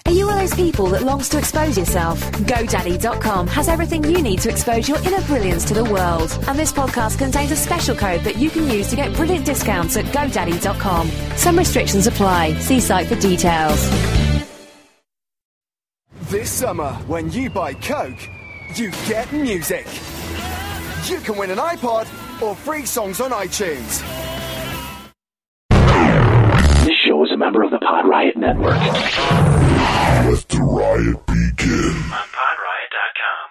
Are you one of those people that longs to expose yourself? GoDaddy.com has everything you need to expose your inner brilliance to the world. And this podcast contains a special code that you can use to get brilliant discounts at GoDaddy.com. Some restrictions apply. See site for details. This summer, when you buy Coke, you get music. You can win an iPod or free songs on iTunes. This show is a member of the Pod Riot Network. Let the riot begin. On podriot.com.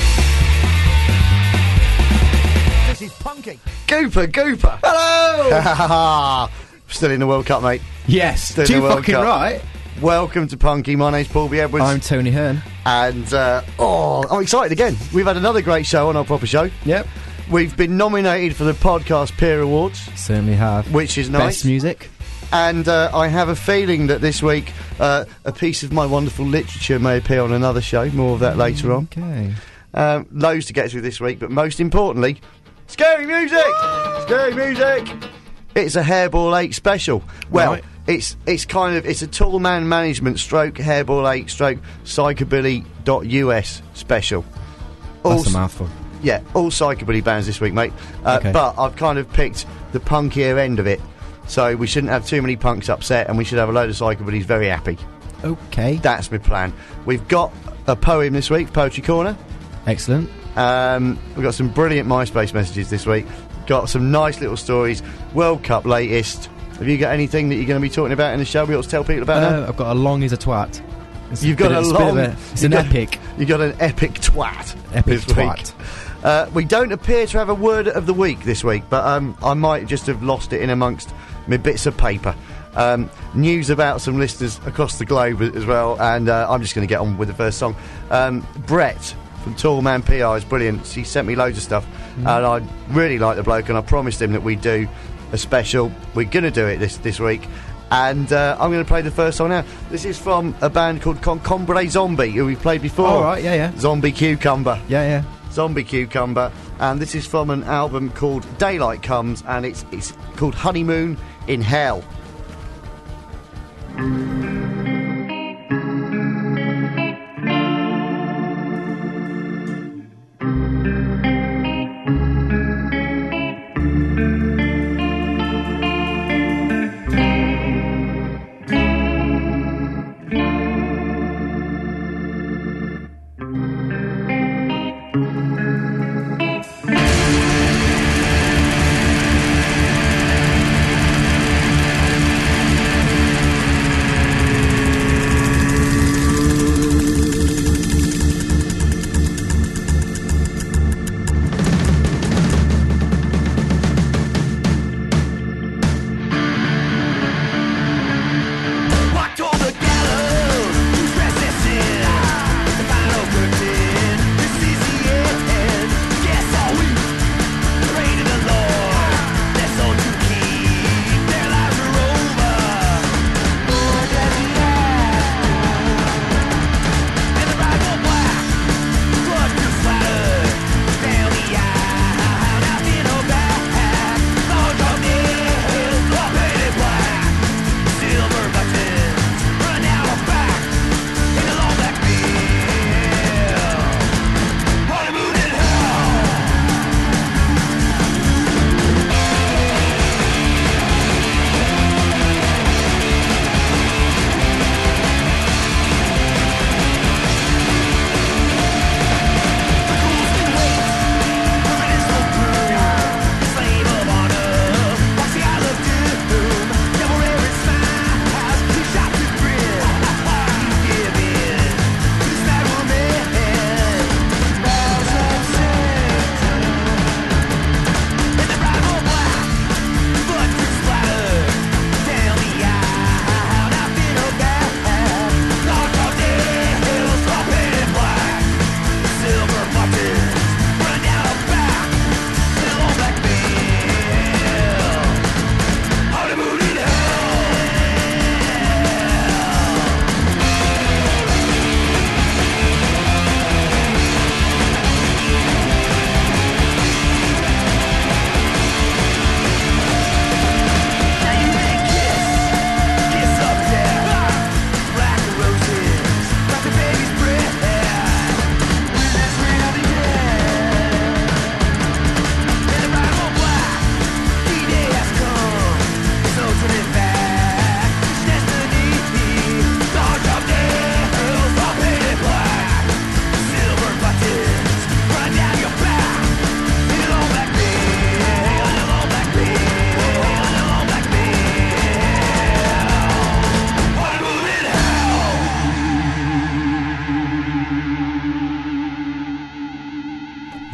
This is Punky. Gooper. Hello! Still in the World Cup, mate. Yes, Still in too the World fucking Cup. right. Welcome to Punky. My name's Paul B. Edwards. I'm Tony Hearn. And, I'm excited again. We've had another great show on our proper show. Yep. We've been nominated for the Podcast Peer Awards, Certainly have. which is nice. Best music. And I have a feeling that this week a piece of my wonderful literature may appear on another show. More of that later on. Okay. Loads to get through this week, but most importantly, scary music! Scary music! It's a Hairball 8 special. Well, Right. it's a Tall Man Management stroke Hairball 8 stroke psychobilly.us special. That's a mouthful. Yeah, all psychobilly bands this week, mate. Okay. But I've kind of picked the punkier end of it. So we shouldn't have too many punks upset, and we should have a load of psychobillies very happy. Okay. That's my plan. We've got a poem this week, Poetry Corner. Excellent. We've got some brilliant MySpace messages this week. Got some nice little stories. World Cup latest. Have you got anything that you're going to be talking about in the show we ought to tell people about now? I've got a long as a twat. It's You've got a long... It's an epic. You got an epic twat. Epic this week. twat. We don't appear to have a word of the week this week, but I might just have lost it in amongst my bits of paper. News about some listeners across the globe as well, and I'm just going to get on with the first song. Brett from Tall Man PR is brilliant. He sent me loads of stuff, and I really like the bloke, and I promised him that we'd do a special. We're going to do it this week, and I'm going to play the first song now. This is from a band called Concombre Zombie, who we've played before. All right, yeah. Zombie Cucumber. Yeah. Zombie Cucumber, and this is from an album called Daylight Comes, and it's called Honeymoon in Hell.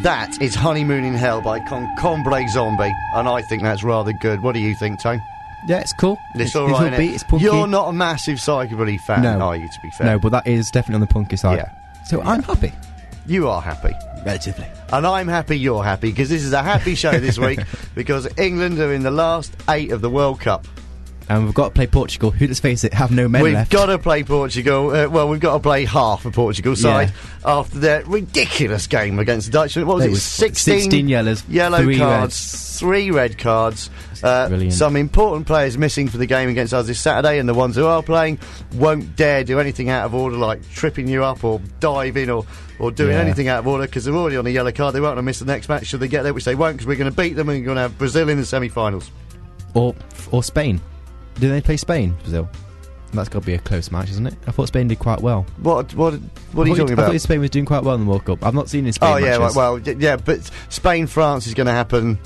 That is Honeymoon in Hell by Concombre Zombie, and I think that's rather good. What do you think, Tone? Yeah, it's cool. It's all right, upbeat, innit? it's punky. You're not a massive Psychobilly fan, No. are you, to be fair? No, but that is definitely on the punky side. Yeah. So I'm happy. You are happy. Relatively. And I'm happy you're happy, because this is a happy show this week, because England are in the last 8 of the World Cup. And we've got to play Portugal, who, let's face it, have no men We've left. got to play Portugal. Well, we've got to play half of Portugal's side after their ridiculous game against the Dutch. What was it? 16 yellows, yellow 3 cards, 3 red cards. Brilliant. Some important players missing for the game against us this Saturday, and the ones who are playing won't dare do anything out of order, like tripping you up or diving or doing anything out of order, because they're already on a yellow card. They won't want to miss the next match should they get there, which they won't, because we're going to beat them and we're going to have Brazil in the semi-finals. Or Spain. Do they play Spain, Brazil? That's got to be a close match, isn't it? I thought Spain did quite well. What are you talking I about? thought Spain was doing quite well in the World Cup. I've not seen Spain Oh, yeah, matches. well, yeah, but Spain-France is going to happen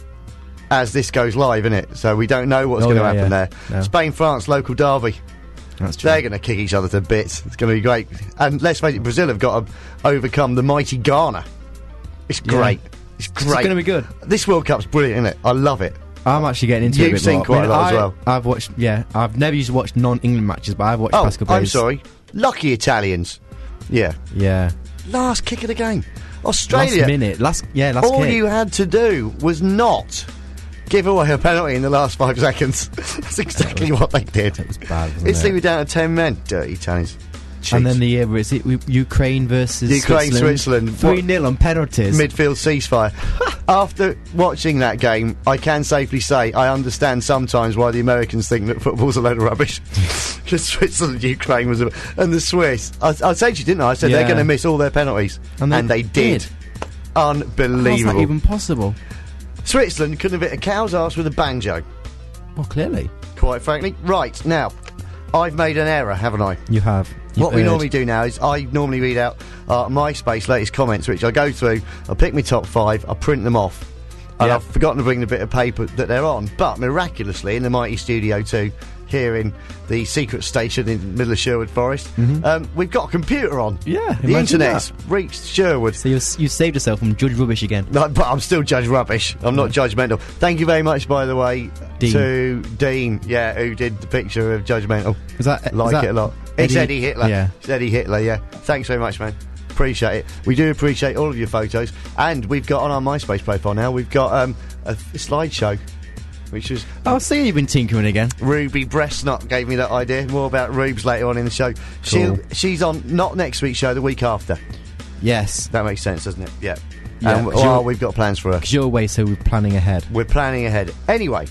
as this goes live, innit? So we don't know what's going to happen there. No. Spain-France, local derby. That's true. They're going to kick each other to bits. It's going to be great. And let's face it, Brazil have got to overcome the mighty Ghana. It's great. It's great. It's going to be good. This World Cup's brilliant, isn't it? I love it. I'm actually getting into it a You've bit seen more. quite a lot as well. I've watched, I've never used to watch non-England matches, but I've watched Oh, past couple I'm days. sorry. Lucky Italians. Yeah. Yeah. Last kick of the game. Australia. Last minute. Last All kick. you had to do was not give away a penalty in the last 5 seconds. That's exactly what they did. It was bad, wasn't It's it? leaving down to 10 men. Dirty Italians. And then the year where it's Ukraine versus Switzerland. 3-0 on penalties. Midfield ceasefire. After watching that game, I can safely say I understand sometimes why the Americans think that football's a load of rubbish. Because Switzerland, Ukraine was and the Swiss. I said to you, didn't I? I said they're going to miss all their penalties. And they did. How's Unbelievable. that even possible? Switzerland couldn't have hit a cow's arse with a banjo. Well, clearly. Quite frankly. Right, now, I've made an error, haven't I? You have. What we normally do now is I normally read out MySpace latest comments, which I go through, I pick my top 5, I print them off, and I've forgotten to bring the bit of paper that they're on. But miraculously, in the mighty Studio 2, here in the secret station in the middle of Sherwood Forest, we've got a computer on. Yeah, the imagine internet's reached Sherwood. So you saved yourself from Judge Rubbish again. No, but I'm still Judge Rubbish. I'm not judgmental. Thank you very much, by the way, Dean. to Dean, who did the picture of Judgmental. Is that It a lot. It's Eddie Hitler. Yeah. It's Eddie Hitler, yeah. Thanks very much, man. Appreciate it. We do appreciate all of your photos. And we've got on our MySpace profile now, we've got a slideshow, which was Oh, see, you've been tinkering again. Ruby Breastnut gave me that idea. More about Rubes later on in the show. Cool. She's on not next week's show, the week after. Yes. That makes sense, doesn't it? Yeah. Yeah, And 'cause we've got plans for her. Because you're away, so we're planning ahead. We're planning ahead. Anyway,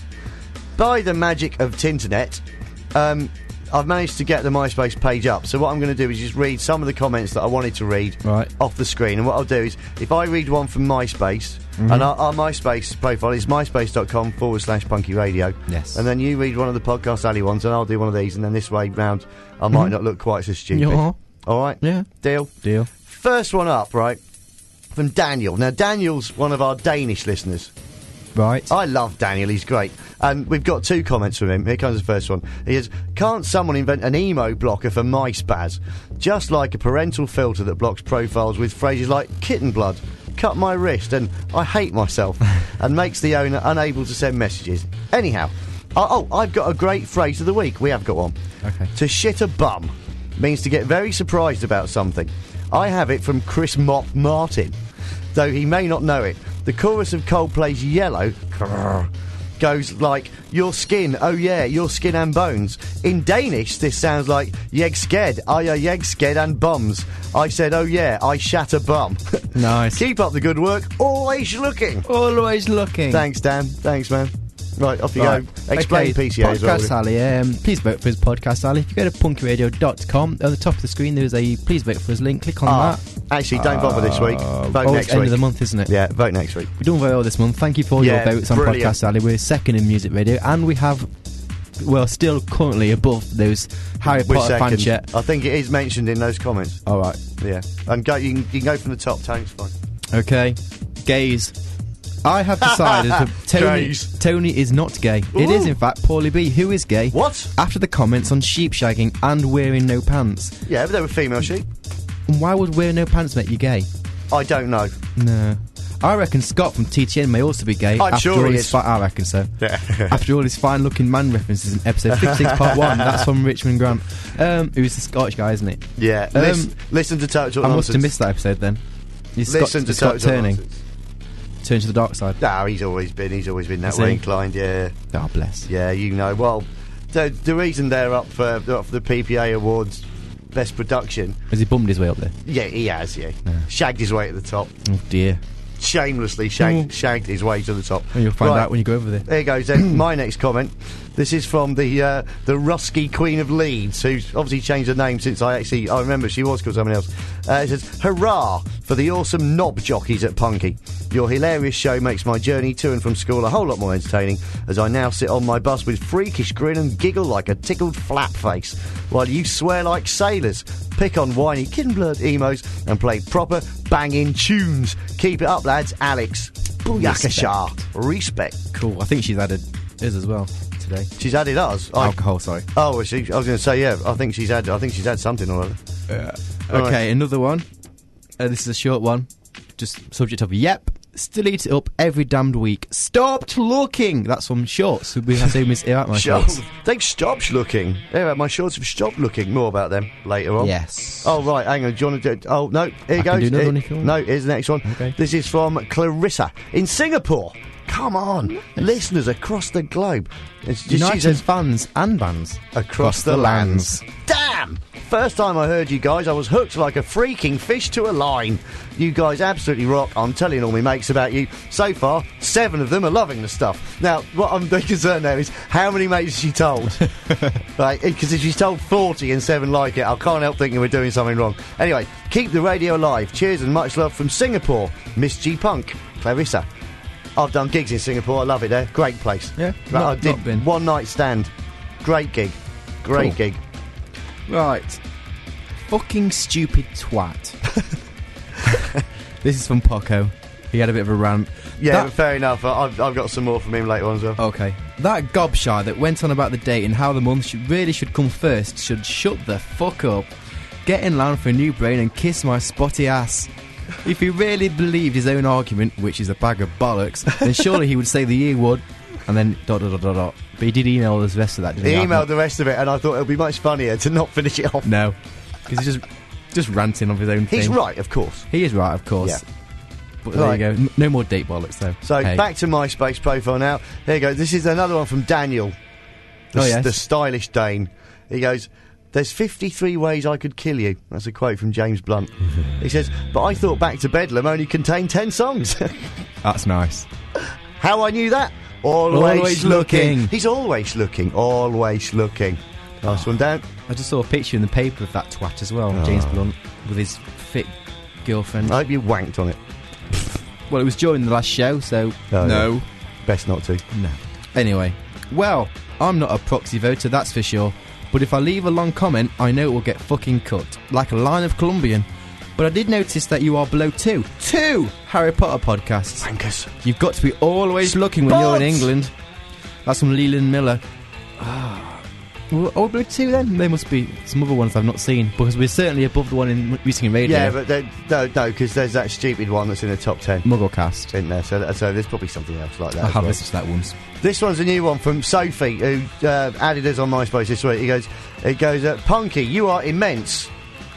by the magic of Tinternet, I've managed to get the MySpace page up. So what I'm going to do is just read some of the comments that I wanted to read off the screen. And what I'll do is, if I read one from MySpace, and our MySpace profile is myspace.com/Punky Radio. Yes. And then you read one of the Podcast Alley ones, and I'll do one of these. And then this way round, I might not look quite so stupid. Yeah. All right? Yeah. Deal? First one up, right, from Daniel. Now, Daniel's one of our Danish listeners. Right. I love Daniel, he's great. And we've got 2 comments from him. Here comes the first one. He says, can't someone invent an emo blocker for MySpaz? Just like a parental filter that blocks profiles with phrases like kitten blood, cut my wrist, and I hate myself, and makes the owner unable to send messages. Anyhow, I've got a great phrase of the week. We have got one. Okay. To shit a bum means to get very surprised about something. I have it from Chris Mop Martin, though he may not know it. The chorus of Coldplay's Yellow goes like, your skin, oh yeah, your skin and bones. In Danish, this sounds like jeg sked, jeg sked and bums. I said, oh yeah, I shat a bum. Nice. Keep up the good work, always looking. Always looking. Thanks, Dan. Thanks, man. Right, off you go. Explain PCA as well. Podcast Sally. Please vote for his Podcast Sally. If you go to punkyradio.com, at the top of the screen there is a please vote for us link. Click on that. Actually, don't bother this week. Vote It's next end week. of the month, isn't it? Yeah, vote next week. We've done very well this month. Thank you for all your votes on brilliant. Podcast Sally. We're second in music radio, and we have, well, still currently above those Harry We're Potter fan second. chat. I think it is mentioned in those comments. All right. Yeah. And go. You can go from the top, Tony. It's fine. Okay. Gays. I have decided that Gays. Tony is not gay. It is, in fact, Paulie B, who is gay. What? After the comments on sheep shagging and wearing no pants. Yeah, but they were female sheep. And why would wearing no pants make you gay? I don't know. No. I reckon Scott from TTN may also be gay. I'm after sure all he his is. I reckon so. Yeah. After all his fine-looking man references in episode 56, part 1. That's from Richmond Grant. Who's the Scottish guy, isn't it? Yeah. Listen to Total I Nonsense. must have missed that episode then. Listen to Scott Total turning. Nonsense. Turn to the dark side. No, he's always been that Is way he? inclined, yeah. Oh, bless. Yeah, you know. Well, the reason they're up for the PPA Awards Best Production, Has he bummed his way up there? yeah, he has, yeah. Shagged his way to the top. Oh, dear. Shamelessly shagged his way to the top. Well, you'll find Right. out when you go over there. There goes then. My next comment. This is from the Rusky Queen of Leeds, who's obviously changed her name since I remember she was called something else. It says, hurrah for the awesome knob jockeys at Punky. Your hilarious show makes my journey to and from school a whole lot more entertaining, as I now sit on my bus with freakish grin and giggle like a tickled flap face, while you swear like sailors, pick on whiny kid-blood emos, and play proper banging tunes. Keep it up, lads. Alex. Booyakasha. Respect. Cool. I think she's added his as well today. She's added us. Alcohol, sorry. Oh, was she? I was going to say, yeah. I think she's had something or other. Okay, another one. This is a short one. Just subject of, yep, still eat it up every damned week. Stopped looking. That's from Shorts. Who we assume is here at my shorts. They've stopped looking. Yeah, my shorts have stopped looking. More about them later on. Yes. Oh, right, hang on. Do you want to do... Oh, no, here you I go. can do another one if you want. No, here's the next one. Okay. This is from Clarissa in Singapore. Come on. Listeners across the globe. United fans and bands across the lands. Damn! First time I heard you guys, I was hooked like a freaking fish to a line. You guys absolutely rock. I'm telling all my mates about you. So far, 7 of them are loving the stuff. Now, what I'm concerned now is how many mates has she told? Right, because if she's told 40 and 7 like it, I can't help thinking we're doing something wrong. Anyway, keep the radio alive. Cheers and much love from Singapore. Miss G Punk, Clarissa. I've done gigs in Singapore. I love it there. Great place. Yeah, I did not been. one night stand. Great gig. Great Cool. gig. Right. Fucking stupid twat. This is from Poco. He had a bit of a rant. Yeah, fair enough. I've got some more from him later on as well. Okay. That gobshite that went on about the date and how the month really should come first should shut the fuck up. Get in line for a new brain and kiss my spotty ass. If he really believed his own argument, which is a bag of bollocks, then surely he would say the E would, and then ... But he did email the rest of that, didn't he? He emailed the rest of it, and I thought it would be much funnier to not finish it off. No. Because he's just ranting off his own thing. He's right, of course. He is right, of course. Yeah. But there Right. you go. No more date bollocks, though. So, Hey. back to MySpace profile now. There you go. This is another one from Daniel. Yes. The stylish Dane. He goes, there's 53 ways I could kill you. That's a quote from James Blunt. He says, but I thought Back to Bedlam only contained 10 songs. That's nice. How I knew that? Always, Always looking. looking. He's always looking. Always looking. Nice one, Dan. I just saw a picture in the paper of that twat as well, James Blunt, with his fit girlfriend. I hope you wanked on it. Well, it was during the last show, so Oh, no. yeah. Best not to. No. Anyway, well, I'm not a proxy voter, that's for sure. But if I leave a long comment, I know it will get fucking cut. Like a line of Colombian. But I did notice that you are below 2 Harry Potter podcasts. Wankers. You've got to be always looking when you're in Spots! England. That's from Leland Miller. Well, are we below 2 then? There must be some other ones I've not seen. Because we're certainly above the one in Music Radio. Yeah, but no, because there's that stupid one that's in the top 10. Mugglecast. In there, so there's probably something else like that. I as have well. listened to that once. This one's a new one from Sophie, who added us on MySpace this week. It goes, Punky, you are immense.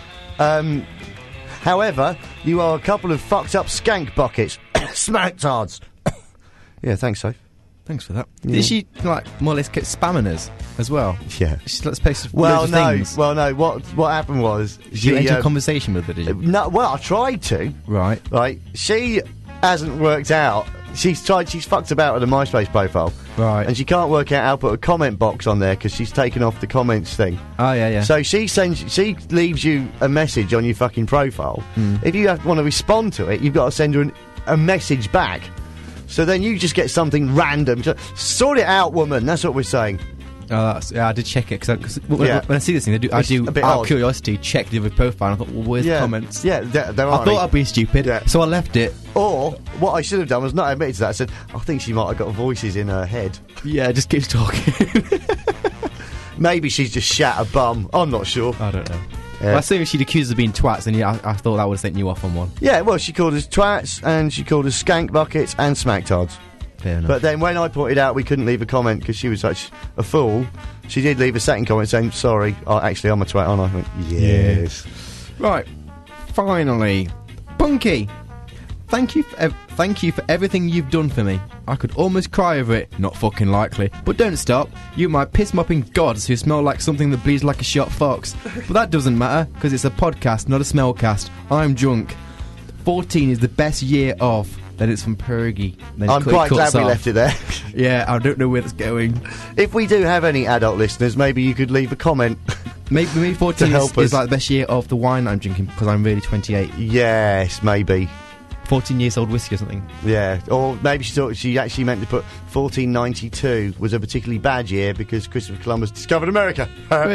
However, you are a couple of fucked up skank buckets. Smacktards. Yeah, thanks, Soph. Thanks for that. Yeah. Did she, like, more or less keep spamming us as well? Yeah. Let's post Well, loads no. of things. Well, no. What happened was Did you enter a conversation with her, did you? no. Well, I tried to. Right. Right. She hasn't worked out. She's fucked about with a MySpace profile. Right. And she can't work out how to put a comment box on there because she's taken off the comments thing. Oh, yeah. So she leaves you a message on your fucking profile. If you want to respond to it, you've got to send her a message back. So then you just get something random. Sort it out, woman. That's what we're saying. Oh, I did check it because when I see this thing, I do a bit out odd. of curiosity check the other profile. And I thought, well, where's the comments? Yeah, there I are. thought I'd be stupid, Yeah. so I left it. Or what I should have done was not admitted to that. I said, I think she might have got voices in her head. Yeah, it just keeps talking. Maybe she's just shat a bum. I'm not sure. I don't know. Well, as soon as she'd accused us of being twats, then I thought that would have sent you off on one. Yeah, well, she called us twats, and she called us skank buckets and smacktards. Fair enough. But then when I pointed out we couldn't leave a comment because she was such a fool, she did leave a second comment saying, sorry, actually I'm a twat, aren't I? I went, yes. Right, finally, Punky. Thank you for everything you've done for me. I could almost cry over it. Not fucking likely. But don't stop. You my piss-mopping gods who smell like something that bleeds like a shot fox. But that doesn't matter, because it's a podcast, not a smellcast. I'm drunk. 14 is the best year of. Then it's from Pergy. Then I'm quite glad we left it there. Yeah, I don't know where it's going. If we do have any adult listeners, maybe you could leave a comment. Maybe 14 to help is us. like the best year of the wine I'm drinking, because I'm really 28. Yes, maybe. 14 years old whiskey or something. Yeah, or maybe she actually meant to put 1492 was a particularly bad year because Christopher Columbus discovered America.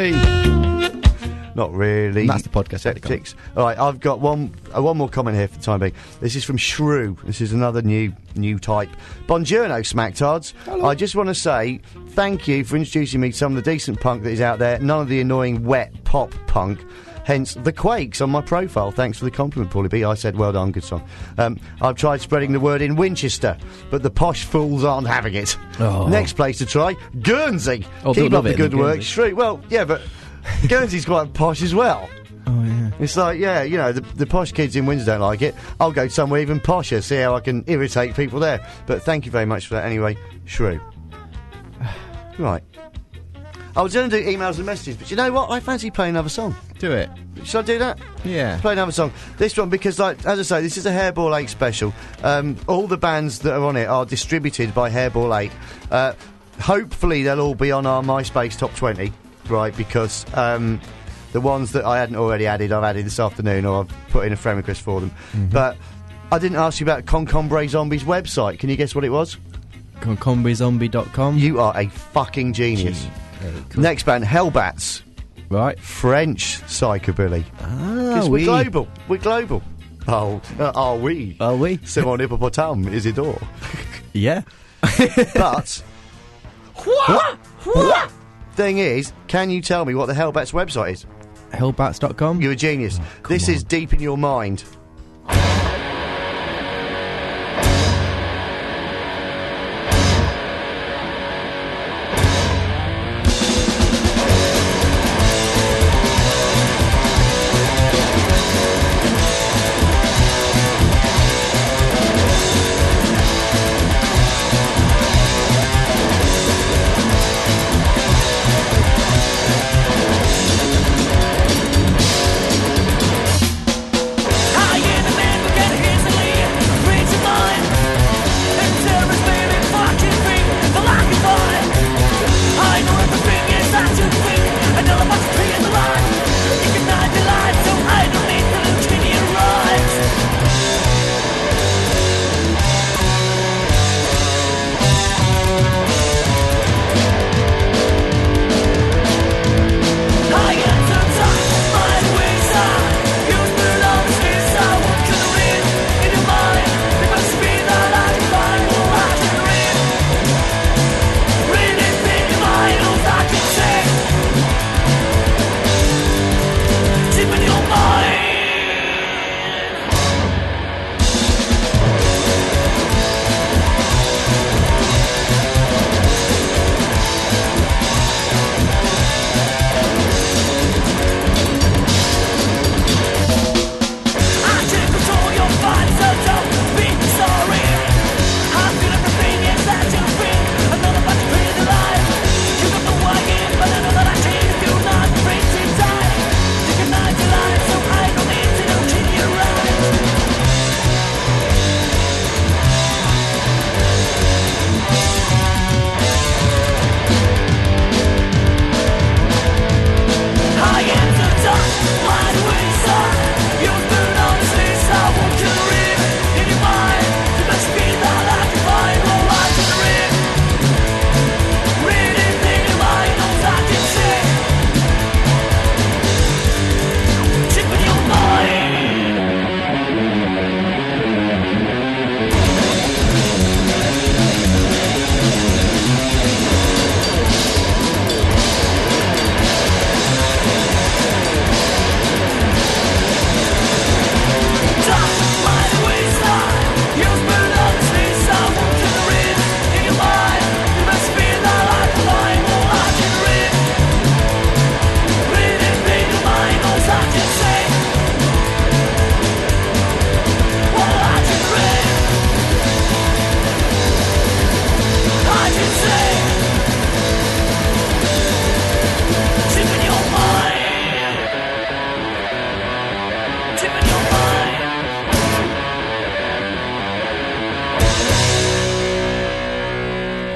Not really. And that's the podcast. Septics. All right, I've got one more comment here for the time being. This is from Shrew. This is another new type. Buongiorno, Smacktards. Hello. I just want to say thank you for introducing me to some of the decent punk that is out there. None of the annoying wet pop punk. Hence the Quakes on my profile. Thanks for the compliment, Paulie B. I said, well done, good song. I've tried spreading the word in Winchester, but the posh fools aren't having it. Oh. Next place to try, Guernsey. Oh, Keep they'll up love the it, good then, work, Guernsey. Shrew. Well, yeah, but Guernsey's quite posh as well. Oh, yeah. It's like, yeah, you know, the posh kids in Windsor don't like it. I'll go somewhere even posher, see how I can irritate people there. But thank you very much for that anyway, Shrew. Right. I was going to do emails and messages, but you know what? I fancy playing another song. Do it. Should I do that? Yeah. Play another song. This one, because, like, as I say, this is a Hairball 8 special. All the bands that are on it are distributed by Hairball 8. Hopefully they'll all be on our MySpace Top 20, right, because the ones that I hadn't already added, I've added this afternoon, or I've put in a friend request for them. Mm-hmm. But I didn't ask you about Concombre Zombies' website. Can you guess what it was? Concombrizombie.com. You are a fucking genius. Cool. Next band, Hellbats. Right. French psychobilly. Ah, Because we're global. We're global. Oh, are we? Are we? Simon Hippopotame, Isidore. Yeah. But thing is, can you tell me what the Hellbats website is? Hellbats.com. You're a genius. This is deep in your mind. I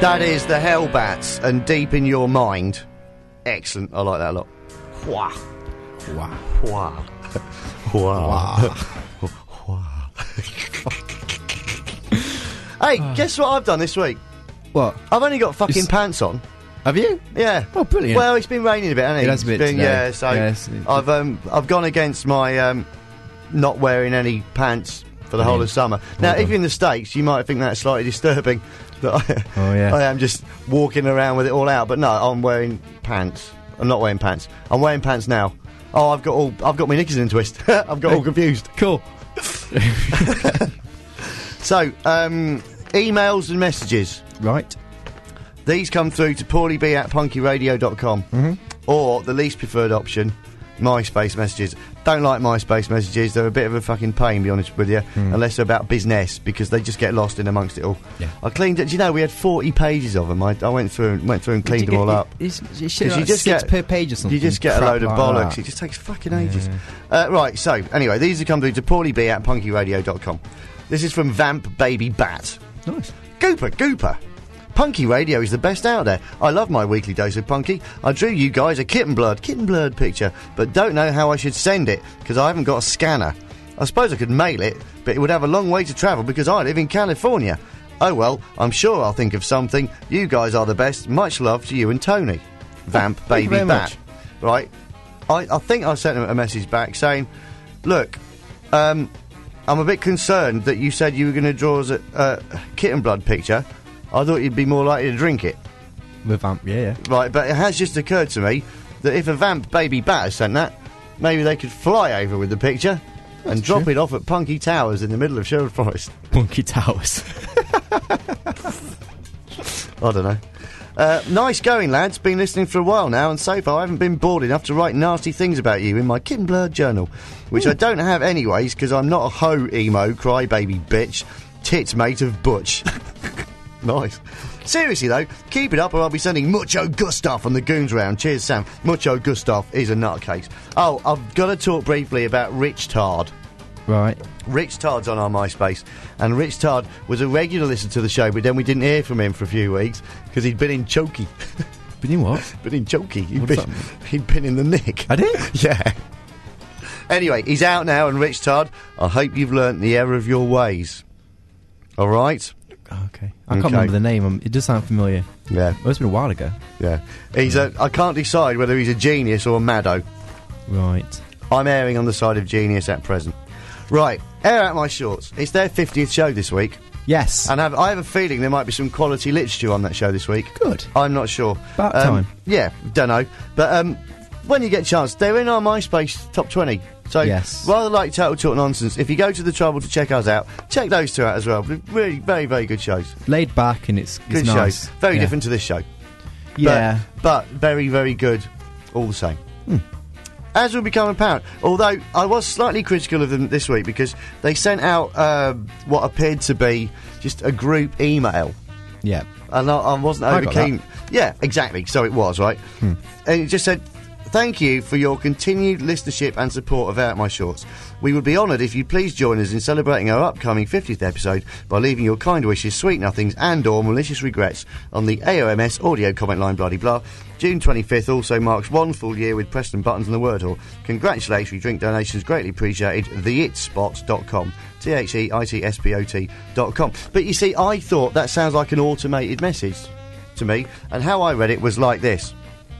That is the Hellbats and Deep in Your Mind. Excellent. I like that a lot. Wah. Wow. Wah. Wah. Wah. Hey, guess what I've done this week? What? I've only got fucking It's- pants on. Have you? Yeah. Oh, brilliant. Well, it's been raining a bit, hasn't it? It has a bit It's been, today. yeah, so Yes. I've gone against my not wearing any pants for the whole of summer. Now, if you're in the States, you might think that's slightly disturbing that Oh, yeah. I am just walking around with it all out. But no, I'm wearing pants. I'm not wearing pants. I'm wearing pants now. Oh, I've got my knickers in a twist. I've got all confused. Cool. So, emails and messages. Right. These come through to paulieb@punkyradio.com or the least preferred option, MySpace messages. Don't like MySpace messages. They're a bit of a fucking pain, to be honest with you, unless they're about business, because they just get lost in amongst it all. Yeah. I cleaned it. Do you know we had 40 pages of them? I went through and cleaned them all up. It's Because you just get per page or something. You just get a crap load of like bollocks. that. It just takes fucking ages. Right, so, anyway, these have come through to paulieb@punkyradio.com. This is from Vamp Baby Bat. Nice. Gooper. Punky Radio is the best out there. I love my weekly dose of Punky. I drew you guys a kitten blood picture, but don't know how I should send it, because I haven't got a scanner. I suppose I could mail it, but it would have a long way to travel because I live in California. Oh well, I'm sure I'll think of something. You guys are the best. Much love to you and Tony. Vamp thank you Baby very Bat. much. Right. I think I sent him a message back saying, look, I'm a bit concerned that you said you were going to draw us a kitten blood picture. I thought you'd be more likely to drink it. The Vamp, yeah. Right, but it has just occurred to me that if a Vamp Baby Bat has sent that, maybe they could fly over with the picture and drop it off at Punky Towers in the middle of Sherwood Forest. Punky Towers. I don't know. Nice going, lads. Been listening for a while now, and so far I haven't been bored enough to write nasty things about you in my kitten blood journal, which I don't have anyways, because I'm not a ho emo crybaby bitch, tits mate of Butch. Nice. Seriously though, keep it up or I'll be sending Mucho Gustav on the goons round. Cheers, Sam. Mucho Gustav is a nutcase. Oh, I've got to talk briefly about Rich Tard. Right. Rich Tard's on our MySpace, and Rich Tard was a regular listener to the show, but then we didn't hear from him for a few weeks because he'd been in chokey. Been in what? Been in chokey. What does that mean? He'd been in the nick. I did? Yeah. Anyway, he's out now, and Rich Tard, I hope you've learnt the error of your ways. All right? Okay. I can't remember the name. It does sound familiar. Yeah. Oh, it's been a while ago. Yeah. I can't decide whether he's a genius or a maddo. Right. I'm erring on the side of genius at present. Right, air out my shorts. It's their 50th show this week. Yes. And I have a feeling there might be some quality literature on that show this week. Good. I'm not sure. About time. Yeah, don't know. But when you get a chance, they're in our MySpace top 20. So, Yes. rather like Total Talk Nonsense, if you go to the trouble to check us out, check those two out as well. Really, very, very good shows. Laid back and it's Good nice. shows. Very Yeah. different to this show. Yeah. But very, very good all the same. As will become apparent, although I was slightly critical of them this week because they sent out what appeared to be just a group email. Yeah. And I wasn't I over got keen. Yeah, exactly. So it was, right? And it just said, thank you for your continued listenership and support of Out My Shorts. We would be honoured if you'd please join us in celebrating our upcoming 50th episode by leaving your kind wishes, sweet nothings and or malicious regrets on the AOMS audio comment line bloody blah. June 25th also marks 1 full year with Preston Buttons and the Word Hall. Congratulatory drink donations greatly appreciated. theitspot.com. theitspot.com. But you see, I thought that sounds like an automated message to me, and how I read it was like this.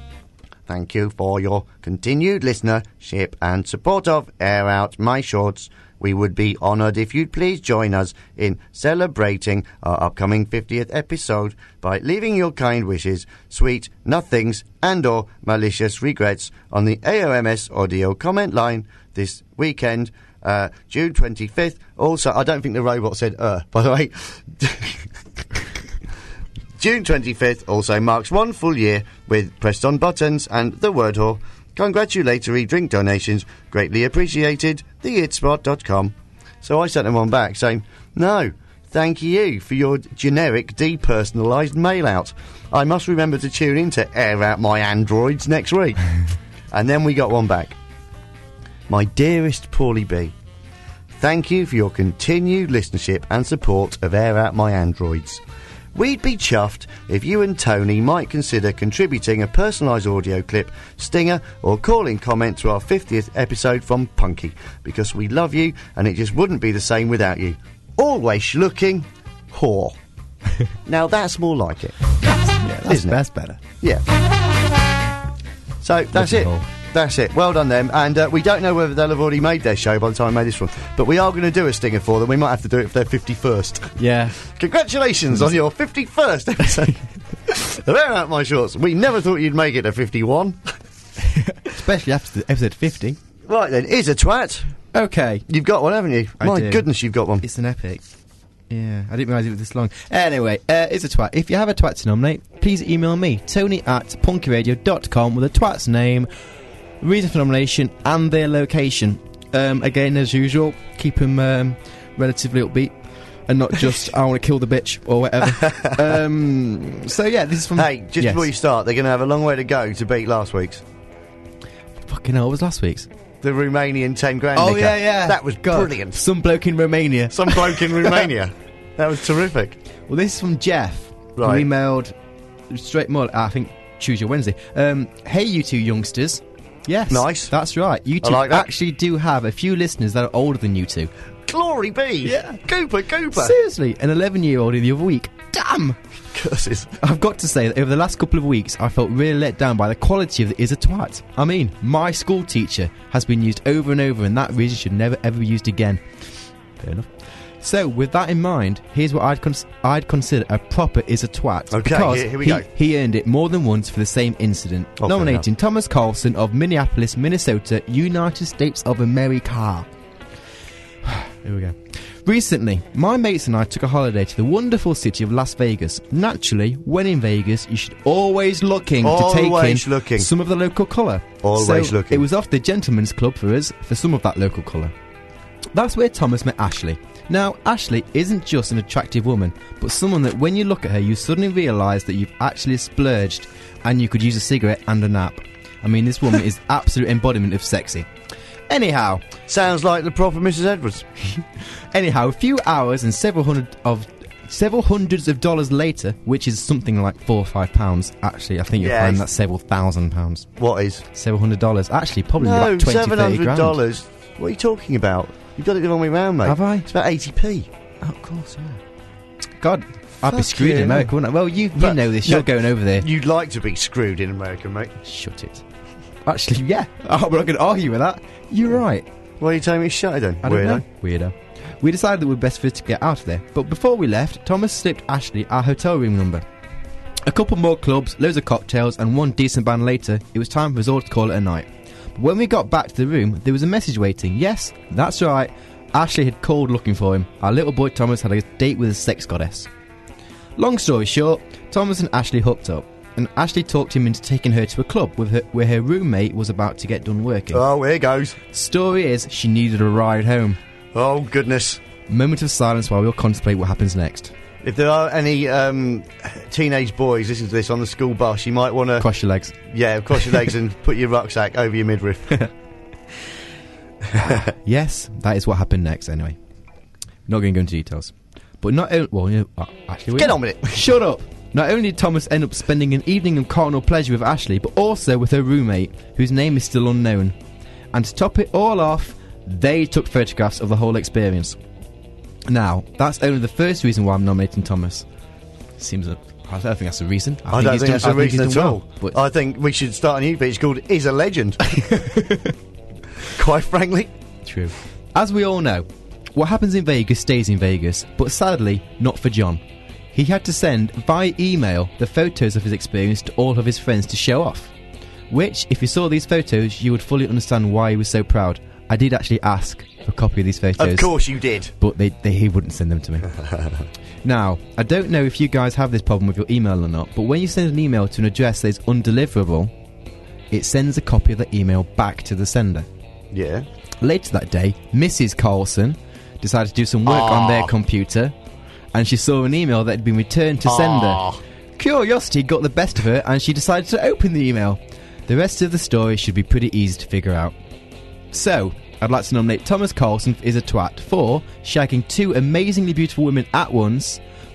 Thank you for your continued listenership and support of Air Out My Shorts. We would be honoured if you'd please join us in celebrating our upcoming 50th episode by leaving your kind wishes, sweet nothings and or malicious regrets on the AOMS audio comment line this weekend, June 25th. Also, I don't think the robot said by the way. June 25th also marks 1 full year with Pressed On Buttons and The Word Hall. Congratulatory drink donations greatly appreciated. theitspot.com. So I sent them one back saying, no, thank you for your generic depersonalised mail out. I must remember to tune in to Air Out My Androids next week. And then we got one back. My dearest Paulie B, thank you for your continued listenership and support of Air Out My Androids. we'd be chuffed if you and Tony might consider contributing a personalised audio clip, stinger or call-in comment to our 50th episode from Punky, because we love you and it just wouldn't be the same without you. Always looking whore. Now that's more like it. Isn't it? That's better. Yeah. So that's Looking it. whore. That's it. Well done, them. And we don't know whether they'll have already made their show by the time I made this one. But we are going to do a stinger for them. We might have to do it for their 51st. Yeah. Congratulations on your 51st episode. They're out my shorts. We never thought you'd make it to 51. Especially after episode 50. Right then, is a twat. Okay. You've got one, haven't you? I My do. goodness, you've got one. It's an epic. Yeah, I didn't realise it was this long. Anyway, it's a twat. If you have a twat to nominate, please email me, tony@punkyradio.com, with a twat's name, reason for nomination, and their location. Again, as usual, keep them relatively upbeat, and not just, I want to kill the bitch, or whatever. So yeah, this is from... Hey, just Yes. before you start, they're going to have a long way to go to beat last week's. Fucking hell, what was last week's? The Romanian 10 grand Oh, nicker. yeah. That was God, brilliant. Some bloke in Romania. Some bloke in Romania. That was terrific. Well, this is from Jeff, Right. who emailed straight more, I think, Tuesday or Wednesday. Hey, you two youngsters. Yes. Nice. That's right. You I two like that. actually do have a few listeners that are older than you two. Glory be. Yeah. Cooper. Seriously, an 11-year-old the other week. Damn! Curses. I've got to say that over the last couple of weeks, I felt really let down by the quality of the Is a Twat. I mean, my school teacher has been used over and over, and that reason should never ever be used again. Fair enough. So, with that in mind, here's what I'd consider a proper Is a Twat. Okay, because here we go. He earned it more than once for the same incident, Oh, nominating Thomas Carlson of Minneapolis, Minnesota, United States of America. Here we go. Recently, my mates and I took a holiday to the wonderful city of Las Vegas. Naturally, when in Vegas, you should always looking to take Always in looking. some of the local colour. Always So looking. It was off the gentleman's club for us for some of that local colour. That's where Thomas met Ashley. Now, Ashley isn't just an attractive woman, but someone that when you look at her, you suddenly realise that you've actually splurged and you could use a cigarette and a nap. I mean, this woman is absolute embodiment of sexy. Anyhow, Sounds like the proper Mrs. Edwards. a few hours and several hundreds of dollars later, which is something like £4 or £5. Actually, I think you'll Yeah, find it's- that's several £1,000s. What is? Several $100. Actually, probably No, like 20, 30 grand. $700. What are you talking about? You've got it the wrong way round, mate. Have I? It's about 80p. Oh, of course, yeah. God, I'd be Fuck screwed in you. America, wouldn't I? Well, you But- know this. no, You're going over there. You'd like to be screwed in America, mate. Shut it. Actually, yeah. Oh, we're not going to argue with that. You're right. Why are you telling me to shut it then? I don't Weirdo. know. Weirdo. We decided that it would be best for us to get out of there. But before we left, Thomas slipped Ashley our hotel room number. A couple more clubs, loads of cocktails, and one decent band later, it was time for us all to call it a night. But when we got back to the room, there was a message waiting. Yes, that's right. Ashley had called looking for him. Our little boy Thomas had a date with a sex goddess. Long story short, Thomas and Ashley hooked up, and Ashley talked him into taking her to a club where her roommate was about to get done working. Oh, here goes. Story is, she needed a ride home. Oh, goodness. Moment of silence while we all contemplate what happens next. If there are any teenage boys listening to this on the school bus, you might want to... Cross your legs. Yeah, cross your legs and put your rucksack over your midriff. Yes, that is what happened next anyway. Not going to go into details. But not only... Well, you know, actually... Get on with it. Shut up! Not only did Thomas end up spending an evening of carnal pleasure with Ashley, but also with her roommate, whose name is still unknown. And to top it all off, they took photographs of the whole experience. Now, that's only the first reason why I'm nominating Thomas. I don't think that's a reason. I don't think that's a reason he's at done all. well, but I think we should start a new feature called Is a Legend. Quite frankly. true. As we all know, what happens in Vegas stays in Vegas, but sadly, not for John. He had to send, via email, the photos of his experience to all of his friends to show off. Which, if you saw these photos, you would fully understand why he was so proud. I did actually ask for a copy of these photos. Of course you did. But he wouldn't send them to me. Now, I don't know if you guys have this problem with your email or not, but when you send an email to an address that is undeliverable, it sends a copy of the email back to the sender. Yeah. Later that day, Mrs. Carlson decided to do some work on their computer, and she saw an email that had been returned to sender. Curiosity got the best of her, and she decided to open the email. The rest of the story should be pretty easy to figure out. So, I'd like to nominate Thomas Carlson Is a Twat for shagging two amazingly beautiful women at once, for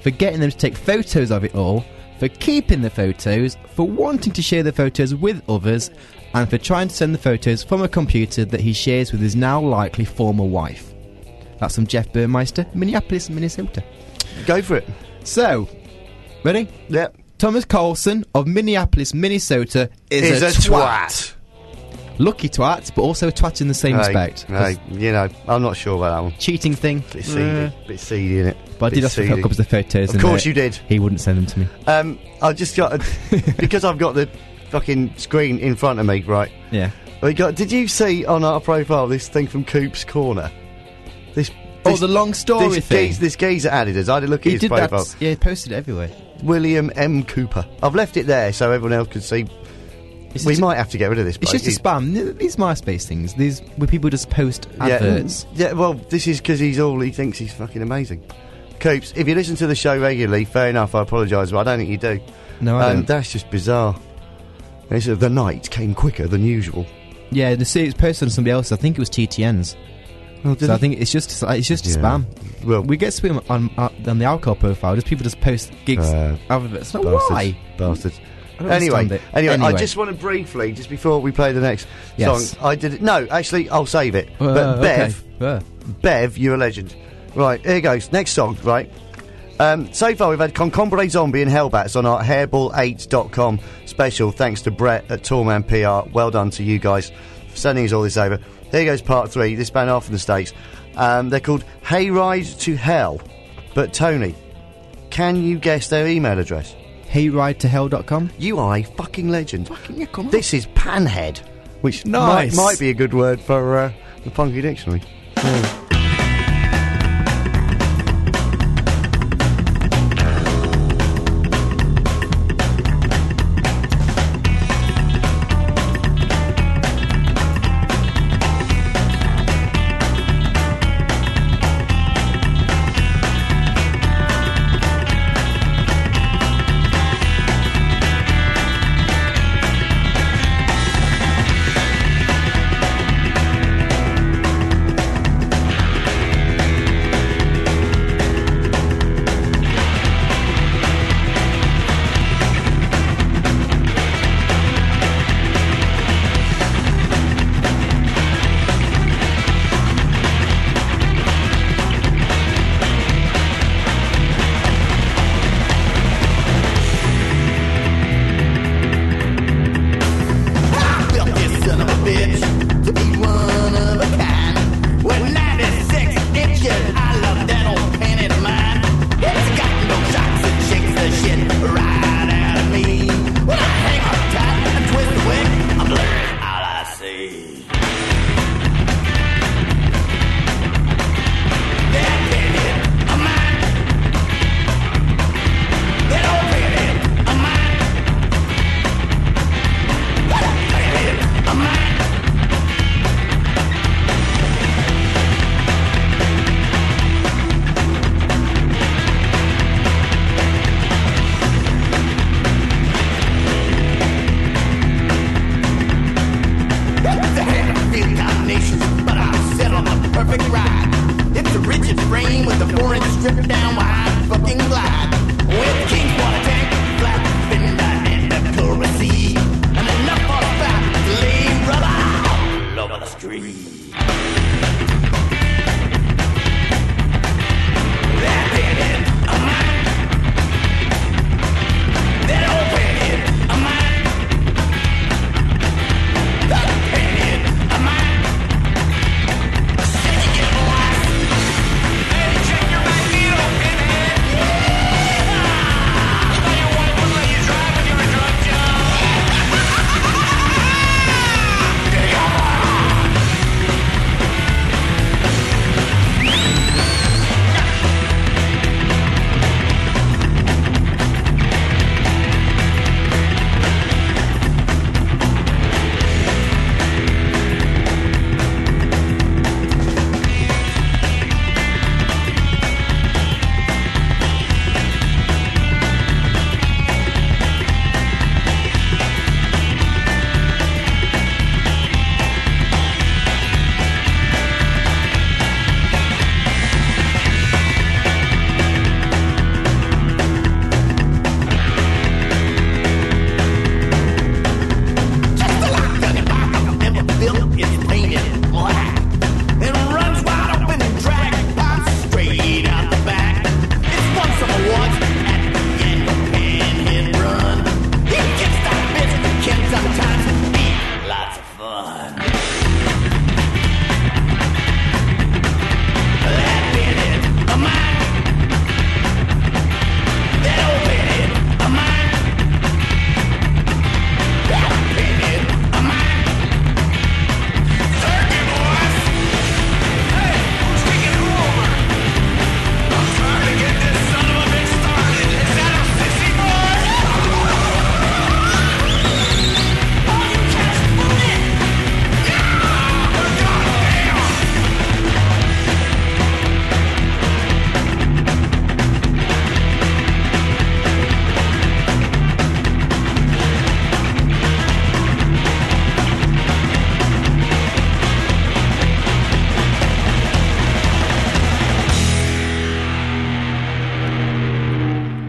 for getting them to take photos of it all, for keeping the photos, for wanting to share the photos with others, and for trying to send the photos from a computer that he shares with his now likely former wife. That's from Jeff Burmeister, Minneapolis, Minnesota. Go for it. So, ready? Yep. Thomas Coulson of Minneapolis, Minnesota is a twat. Lucky twat, but also a twat in the same respect. Hey, you know, I'm not sure about that one. Cheating thing. Bit seedy. Bit seedy, innit? But I did have to hook up the photos. Of course you did. He wouldn't send them to me. I just got... because I've got the fucking screen in front of me, right? Yeah. Did you see on our profile this thing from Coop's Corner? This the long story thing. This geezer added us. I had a look at his profile. He posted it everywhere. William M. Cooper. I've left it there so everyone else can see. We might have to get rid of this. It's just a spam. These MySpace things. These where people just post adverts. Yeah. Well, this is because he thinks he's fucking amazing. Coops, if you listen to the show regularly, fair enough. I apologise, but I don't think you do. No, I don't. That's just bizarre. The night came quicker than usual. Yeah, the series posted on somebody else. I think it was TTN's. Oh, so I think it's just spam. Well, we get spam on the alcohol profile. Just people just post gigs. It's not why bastards. Anyway, I just want to briefly, just before we play the next song, I did it. No, actually, I'll save it. But Bev, you're a legend. Right, here goes. Next song, right? So far, we've had Concombre Zombie and Hellbats on our hairball8.com special. Thanks to Brett at Tourman PR. Well done to you guys for sending us all this over. Here goes part 3. This band are from the States. They're called Hayride to Hell. But Tony, can you guess their email address? Hayridetohell.com. You are a fucking legend. Fucking come on. This is Panhead, which might be a good word for the Funky Dictionary.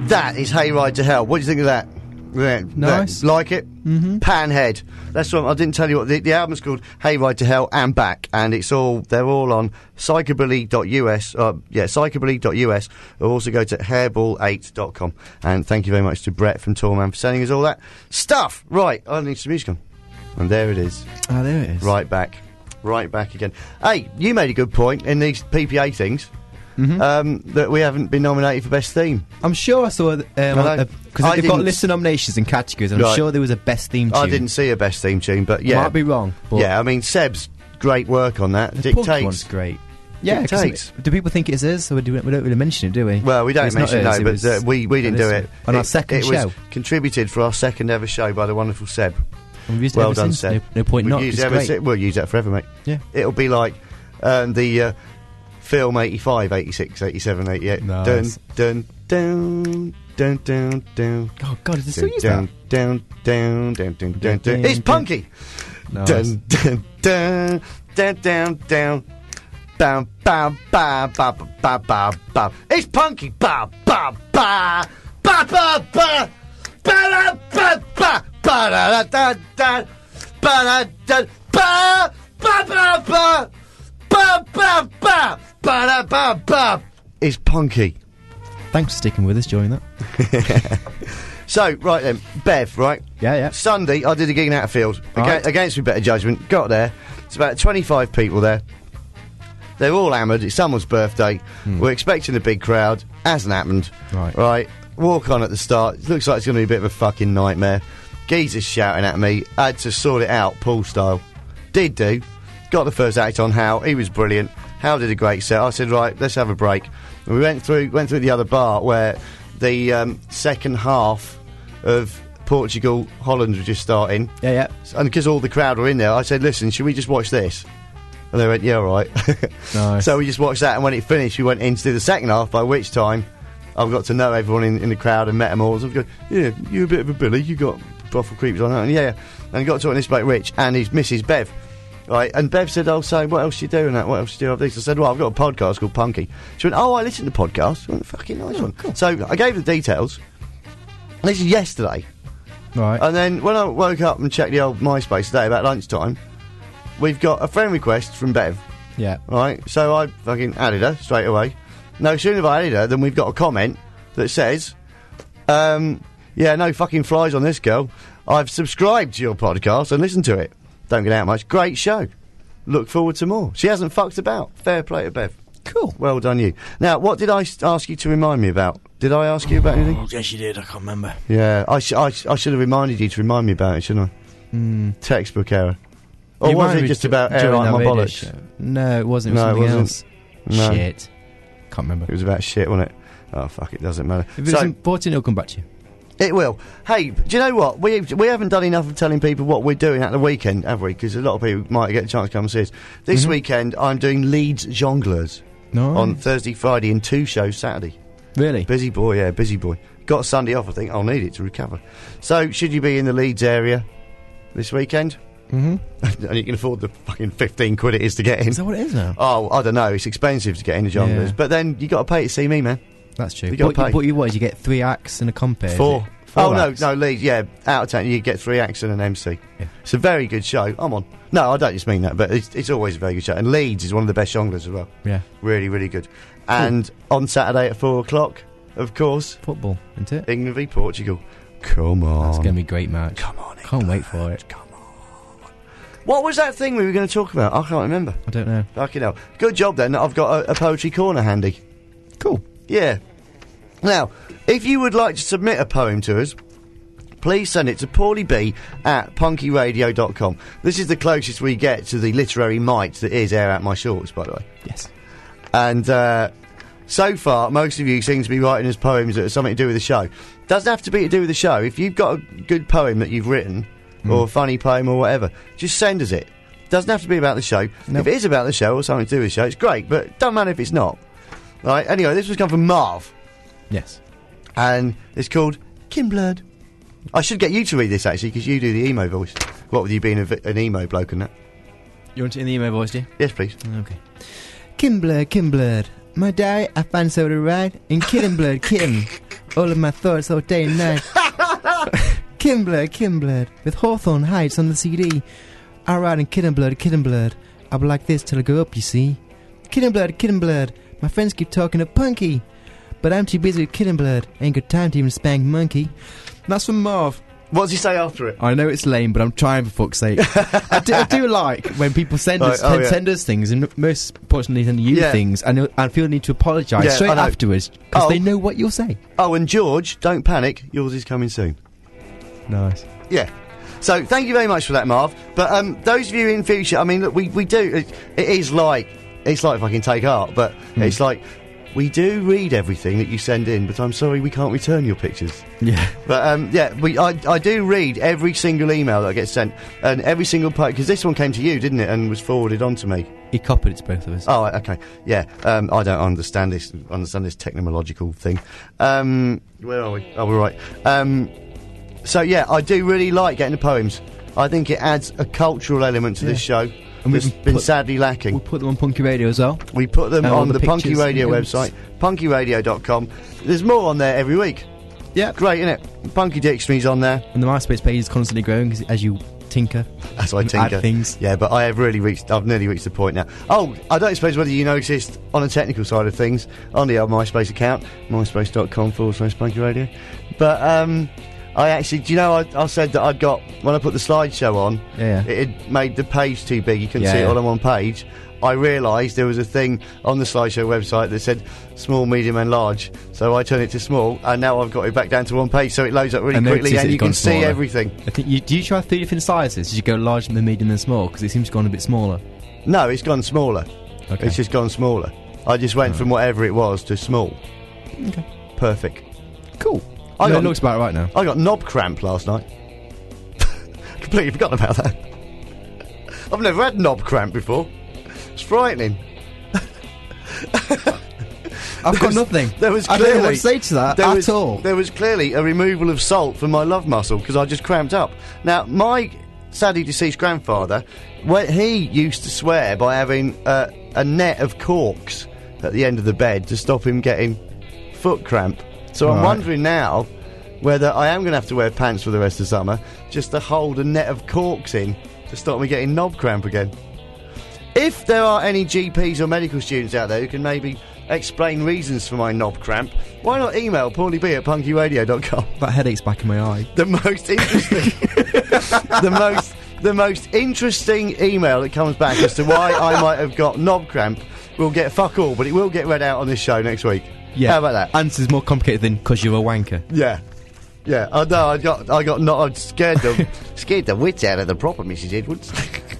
That is Hayride to Hell. What do you think of that? Nice. Like it? Mm-hmm. Panhead. That's what I didn't tell you what the album's called. Hayride to Hell and Back, and they're all on psychobilly.us. Psychobilly.us. Or also go to hairball8.com. And thank you very much to Brett from Tourman for sending us all that stuff. Right, I need some music on. And there it is. Oh, there it is. Right back again. Hey, you made a good point in these PPA things. That we haven't been nominated for best theme. I'm sure I saw because they've got lists of nominations and categories. I'm sure there was a best theme tune. I didn't see a best theme tune, but yeah, I might be wrong. But yeah, I mean Seb's great work on that. the Punk one's great. Yeah, Dictates. do people think it's us? Or we don't really mention it, do we? Well, we don't mention it, but we didn't do it on our second show. It was contributed for our second ever show by the wonderful Seb. We've used it well ever done, since. Seb. No point not. We'll use that forever, mate. Yeah, it'll be like the. Film 85, 86, 87, 88. Nice. Dun, dun, dun, dun, dun. Oh, God, is this still used that? Dun, dun, dun, dun, dun, dun. It's punky! Nice. Dun, dun, dun, dun, dun, dun. Bam, bam, bam, ba, ba, ba, ba, ba. It's punky! Ba, ba, ba. Ba, ba, ba. Ba, da, ba, ba. Ba, da, da, da. Ba, da, da. Ba, ba, ba, ba. Ba, ba, ba. Ba, da, ba, ba. It's punky. Thanks for sticking with us during that. So, right then, Bev, right? Yeah. Sunday, I did a gig in Outfield. Right. Against my better judgment. Got there. It's about 25 people there. They're all hammered. It's someone's birthday. We're expecting a big crowd. Hasn't happened. Right. Walk on at the start. It looks like it's going to be a bit of a fucking nightmare. Geezer's shouting at me. I had to sort it out, Paul style. Did do. Got the first act on Hal. He was brilliant. Hal did a great set. I said, right, let's have a break. And we went through the other bar where the second half of Portugal Holland was just starting. Yeah. And because all the crowd were in there, I said, listen, should we just watch this? And they went, yeah, all right. Nice. So we just watched that, and when it finished, we went in to do the second half, by which time I've got to know everyone in the crowd and met them all. So I've gone, yeah, you're a bit of a Billy, you got brothel creeps on that. And yeah. And got talking to this bloke Rich and his Mrs. Bev. Right, and Bev said, oh, so what else you do and that? What else you do of this? I said, well, I've got a podcast called Punky. She went, oh, I listen to podcasts. I went, fucking nice one. Cool. So I gave her the details. And this is yesterday. Right. And then when I woke up and checked the old MySpace today about lunchtime, we've got a friend request from Bev. Yeah. Right, so I fucking added her straight away. No sooner have I added her than we've got a comment that says, yeah, no fucking flies on this girl. I've subscribed to your podcast and listened to it. Don't get out much. Great show. Look forward to more. She hasn't fucked about. Fair play to Bev. Cool. Well done, you. Now, what did I ask you to remind me about? Did I ask you about anything? Yes, you did. I can't remember. Yeah, I should have reminded you to remind me about it, shouldn't I? Textbook error. Or was it just about airing my bollocks? Show. No, it wasn't. It was something else. No. Shit. Can't remember. It was about shit, wasn't it? Oh, fuck, it doesn't matter. If it's important, it'll come back to you. It will. Hey, do you know what? We haven't done enough of telling people what we're doing at the weekend, have we? Because a lot of people might get a chance to come and see us. This weekend, I'm doing Leeds Jongleurs on Thursday, Friday, and 2 shows Saturday. Really? Busy boy, yeah, busy boy. Got Sunday off, I think. I'll need it to recover. So, should you be in the Leeds area this weekend? And you can afford the fucking 15 quid it is to get in. Is that what it is now? Oh, I don't know. It's expensive to get into Jongleurs. Yeah. But then you got to pay to see me, man. That's true. You got to pay. But what, you get 3 acts and a compere? 4. Four oh, acts? no, Leeds, yeah. Out of town, you get 3 acts and an MC. Yeah. It's a very good show. I'm on. No, I don't just mean that, but it's always a very good show. And Leeds is one of the best Jongleurs as well. Yeah. Really, really good. And on Saturday at 4 o'clock, of course, football, isn't it? England v Portugal. Come on. That's going to be a great match. Come on, England. Can't wait for it. Come on. What was that thing we were going to talk about? I can't remember. I don't know. Fucking hell. Good job then that I've got a poetry corner handy. Cool. Yeah. Now, if you would like to submit a poem to us, please send it to paulieb@punkyradio.com. This is the closest we get to the literary might that is Air Out My Shorts, by the way. Yes. And so far, most of you seem to be writing us poems that have something to do with the show. Doesn't have to be to do with the show. If you've got a good poem that you've written, or a funny poem or whatever, just send us it. Doesn't have to be about the show. Nope. If it is about the show or something to do with the show, it's great, but it doesn't matter if it's not. Right, anyway, this was come from Marv. Yes. And it's called Kimblurd. I should get you to read this, actually, because you do the emo voice. What with you being an emo bloke and that? You want it in the emo voice, do you? Yes, please. Okay. Kimblurd, my day, I find so to ride, and Killing Blood, Kim. all of my thoughts all day and night. Kinblood, with Hawthorne Heights on the CD. I ride in kitten blood. I'll be like this till I go up, you see. Kitten blood. My friends keep talking of Punky, but I'm too busy with kitten blood. Ain't got time to even spank Monkey. That's from Marv. What does he say after it? I know it's lame, but I'm trying, for fuck's sake. I do like when people send us things, and most importantly send you things, and I feel the need to apologise straight afterwards, because they know what you'll say. Oh, and George, don't panic, yours is coming soon. Nice. Yeah. So, thank you very much for that, Marv. But those of you in future, I mean, look, we do, it is like, it's like fucking take art, but it's like, we do read everything that you send in, but I'm sorry we can't return your pictures. Yeah. But, I do read every single email that gets sent, and every single post, because this one came to you, didn't it, and was forwarded on to me. He copied it to both of us. Oh, okay. Yeah. I don't understand this technological thing. Where are we? Oh, we're right. So, yeah, I do really like getting the poems. I think it adds a cultural element to this show. And that's been sadly lacking. We'll put them on Punky Radio as well. We put them on the Punky Radio website, punkyradio.com. There's more on there every week. Yeah. Great, isn't it? Punky Dictionary's on there. And the MySpace page is constantly growing as you tinker. As I tinker. Add things. Yeah, but I've nearly reached the point now. Oh, I don't suppose whether you noticed on the technical side of things, on the old MySpace account, myspace.com/Punky Radio. But, I actually, do you know, I said that I'd got, when I put the slideshow on, it had made the page too big, you couldn't see it all on one page. I realised there was a thing on the slideshow website that said small, medium and large, so I turned it to small, and now I've got it back down to one page, so it loads up really quickly, and you can see everything. I think do you try 3 different sizes? Did you go large, then medium, then small? Because it seems to have gone a bit smaller. No, it's gone smaller. Okay. It's just gone smaller. I just went from whatever it was to small. Okay. Perfect. Cool. It looks about right now. I got knob cramp last night. Completely forgotten about that. I've never had knob cramp before. It's frightening. I've got nothing. There was I don't know what to say to that at all. There was clearly a removal of salt from my love muscle because I just cramped up. Now, my sadly deceased grandfather, he used to swear by having a net of corks at the end of the bed to stop him getting foot cramp. So I'm wondering now whether I am going to have to wear pants for the rest of summer just to hold a net of corks in to stop me getting knob cramp again. If there are any GPs or medical students out there who can maybe explain reasons for my knob cramp, why not email paulieb@punkyradio.com. That headache's back in my eye. The most interesting... the most interesting email that comes back as to why I might have got knob cramp will get fuck all, but it will get read out on this show next week. Yeah. How about that? Answer's more complicated than "'cause you're a wanker." Yeah. Yeah. I know. I scared the wits out of the proper Mrs. Edwards.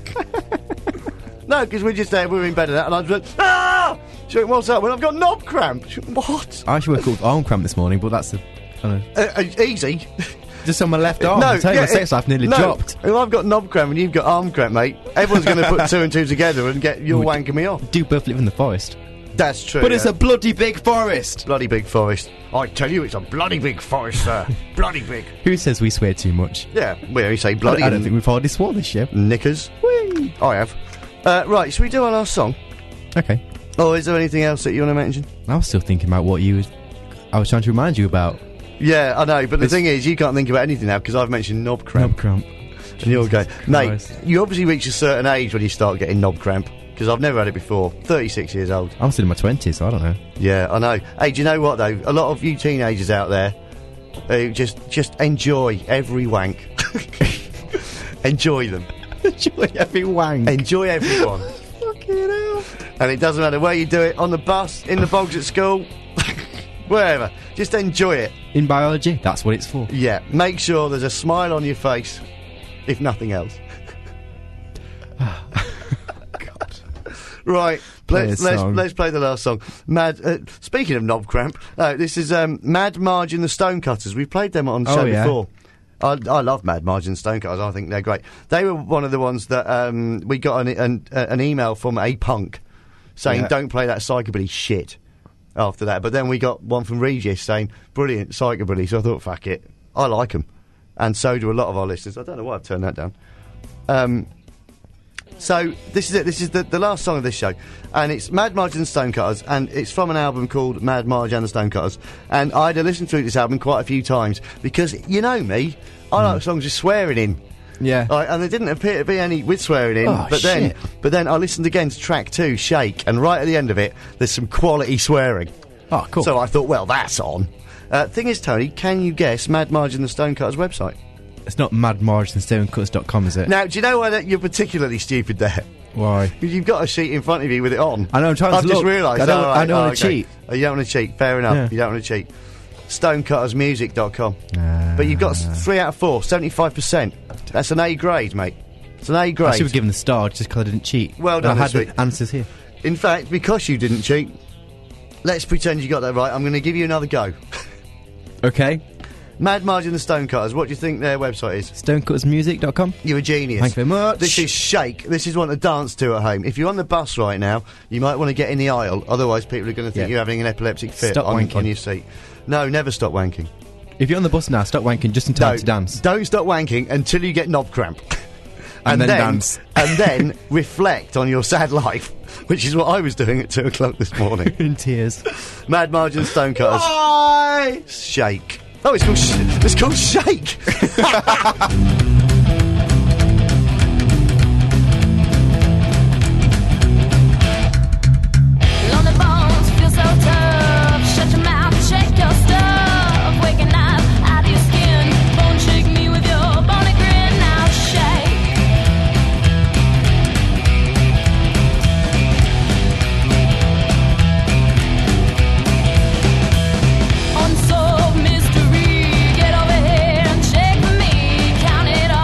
No, because we're in bed and that, and I was like, ah! She went, what's up? Well, I've got knob cramp. She went, what? I actually woke up with arm cramp this morning, but that's easy. Just on my left arm. I tell you, my sex life nearly dropped. If I've got knob cramp and you've got arm cramp, mate, everyone's going to put 2 and 2 together and get your wanking me off. Do both live in the forest. That's true. But it's a bloody big forest. Bloody big forest. I tell you, it's a bloody big forest, sir. Bloody big. Who says we swear too much? Yeah, we only say bloody. I don't think we've already sworn this year. Knickers. Whee! I have. Right, should we do our last song? Okay. Or is there anything else that you want to mention? I was still thinking about what I was trying to remind you about. Yeah, I know, but the thing is, you can't think about anything now because I've mentioned knob cramp. Knob cramp. And you're going, mate, you obviously reach a certain age when you start getting knob cramp. Because I've never had it before. 36 years old. I'm still in my 20s, so I don't know. Yeah, I know. Hey, do you know what, though? A lot of you teenagers out there who just enjoy every wank. Enjoy them. Enjoy every wank. Enjoy everyone. Fucking hell. And it doesn't matter where you do it, on the bus, in the bogs at school, wherever. Just enjoy it. In biology, that's what it's for. Yeah, make sure there's a smile on your face, if nothing else. Right, let's play the last song. Speaking of knob cramp, this is Mad Marge and the Stonecutters. We've played them on the show before. I love Mad Marge and Stonecutters. I think they're great. They were one of the ones that we got an email from a punk saying don't play that psychobilly shit after that. But then we got one from Regis saying brilliant psychobilly. So I thought, fuck it, I like them, and so do a lot of our listeners. I don't know why I've turned that down. So this is it. This is the last song of this show, and it's Mad Marge and the Stonecutters, and it's from an album called Mad Marge and the Stonecutters. And I had to listen through this album quite a few times because you know me, I like songs with swearing in. Yeah. And there didn't appear to be any with swearing in. Oh, but shit. then I listened again to track 2, Shake, and right at the end of it, there's some quality swearing. Oh, cool. So I thought, well, that's on. Thing is, Tony, can you guess Mad Marge and the Stonecutters website? It's not madmargeandstonecutters.com, is it? Now, do you know why you're particularly stupid there? Why? Because you've got a sheet in front of you with it on. I know, I'm trying to I've just look. realised. I don't want to cheat. Oh, you don't want to cheat. Fair enough. Yeah. You don't want to cheat. Stonecuttersmusic.com. But you've got 3 out of 4, 75%. That's an A grade, mate. It's an A grade. I should have given the star just because I didn't cheat. Well done I had this the week. answers here. In fact, because you didn't cheat, let's pretend you got that right. I'm going to give you another go. Okay. Mad Marge and the Stonecutters, what do you think their website is? Stonecuttersmusic.com. You're a genius. Thank you very much. This is Shake. This is one to dance to at home. If you're on the bus right now, you might want to get in the aisle, otherwise people are going to think Yeah. you're having an epileptic fit Stop on wanking. your seat. No, never stop wanking. If you're on the bus now, stop wanking just in time to dance. Don't stop wanking until you get knob cramp. And then dance. And then reflect on your sad life, which is what I was doing at 2 o'clock this morning. In tears. Mad Marge and Stonecutters. Bye! Shake. Oh, it's called Shake. Lonely bones feel so tough. Shut your mouth and shake your stuff. Waking up out of your skin. Bone shake me with your bony grin. Now shake. Unsolved mystery. Get over here and shake for me. Count it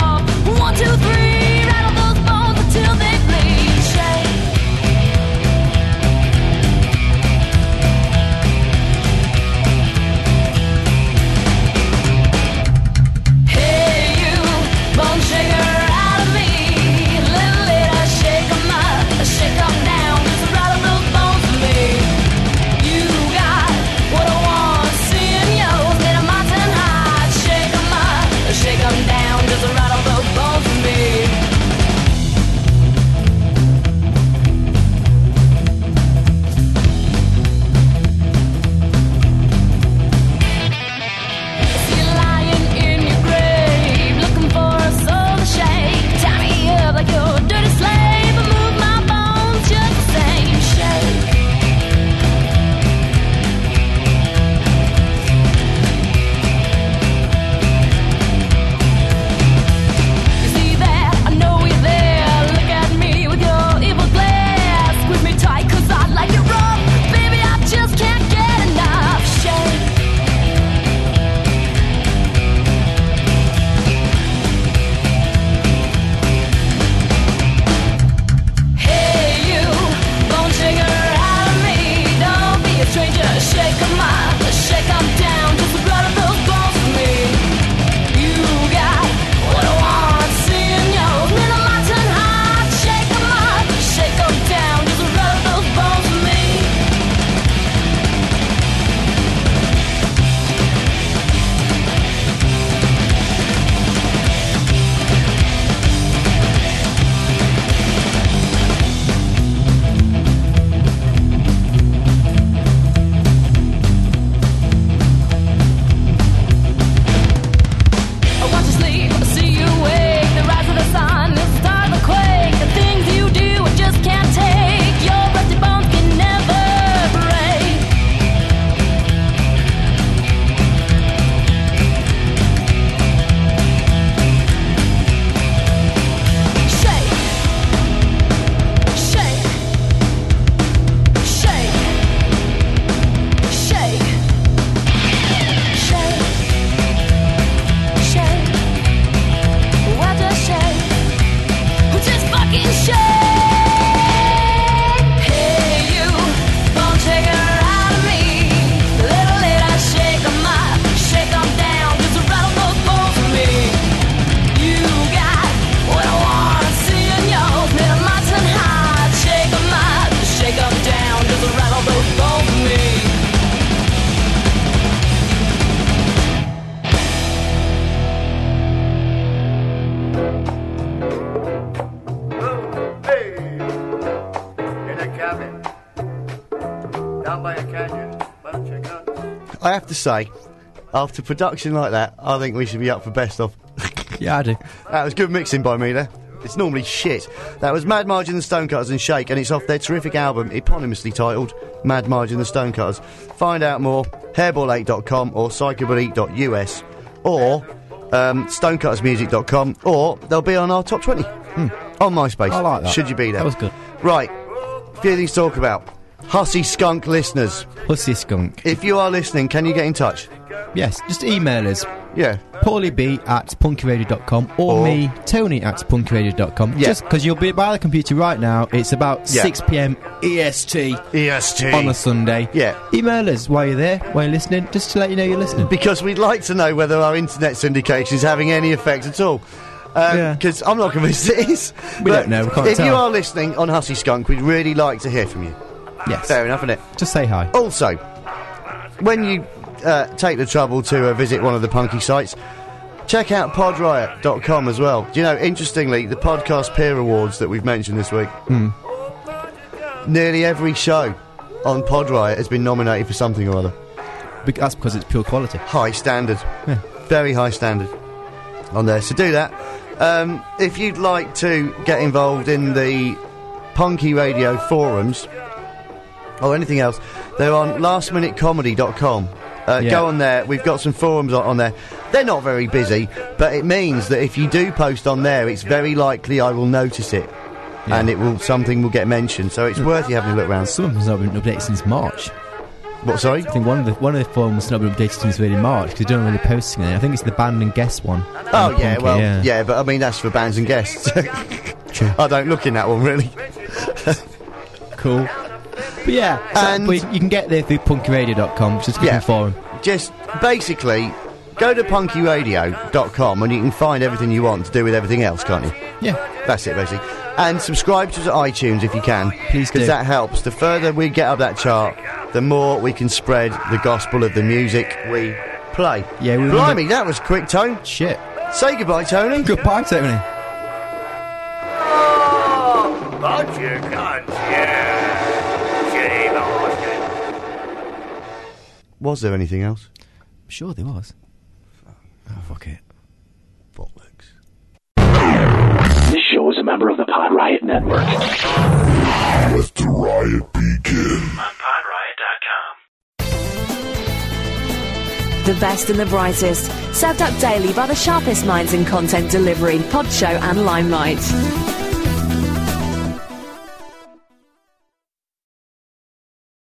I have to say, after production like that, I think we should be up for best of. Yeah, I do. That was good mixing by me there. It's normally shit. That was Mad Margin, the Stonecutters and Shake, and it's off their terrific album, eponymously titled Mad Margin, the Stonecutters. Find out more, hairball8.com or psychobilly.us or stonecuttersmusic.com, or they'll be on our top 20 on MySpace. I like that. Should you be there? That was good. Right, a few things to talk about. Hussy Skunk listeners, Pussy Skunk. if you are listening, can you get in touch? Yes, just email us. Yeah. PaulieB@punkyradio.com or me, Tony@punkyradio.com. Yeah. Just because you'll be by the computer right now. It's about 6 p.m. EST EST. on a Sunday. Yeah. Email us while you're there, while you're listening, just to let you know you're listening. Because we'd like to know whether our internet syndication is having any effect at all. Yeah. Because I'm not convinced it is. We But don't know, we can't if you tell. are listening on Hussy Skunk, we'd really like to hear from you. Yes. Fair enough, isn't it? Just say hi. Also, when you take the trouble to visit one of the punky sites, check out podriot.com as well. Do you know, interestingly, the Podcast Peer Awards that we've mentioned this week, nearly every show on Podriot has been nominated for something or other. That's because it's pure quality. High standard. Yeah. Very high standard on there. So do that. If you'd like to get involved in the Punky Radio forums or anything else, they're on lastminutecomedy.com. Yeah. Go on there. We've got some forums on there. They're not very busy, but it means that if you do post on there, it's very likely I will notice it, Yeah. and something will get mentioned. So it's worth you having a look around. Some of them's not been updated since March. What? Sorry. I think one of the forums has not been updated since really March because they don't really posting it. I think it's the band and guest one. Oh And the yeah, Punky, well, yeah, but I mean that's for bands and guests. True. I don't look in that one really. Cool. But yeah, And- but you can get there through punkyradio.com, just click Yeah. on forum. Just basically go to punkyradio.com and you can find everything you want to do with everything else, can't you? Yeah. That's it, basically. And subscribe to us at iTunes if you can. Please do. Because that helps. The further we get up that chart, the more we can spread the gospel of the music we play. Yeah, we Blimey, that was quick, Tone. Shit. Say goodbye, Tony. Goodbye, Tony. Bunch of cunts, yeah. Shitty bastard. Was there anything else? Sure there was. Oh, fuck it. Bollocks. This show is a member of the Pod Riot Network. Let the riot begin. On podriot.com. The best and the brightest, served up daily by the sharpest minds in content delivery, Podshow and Limelight.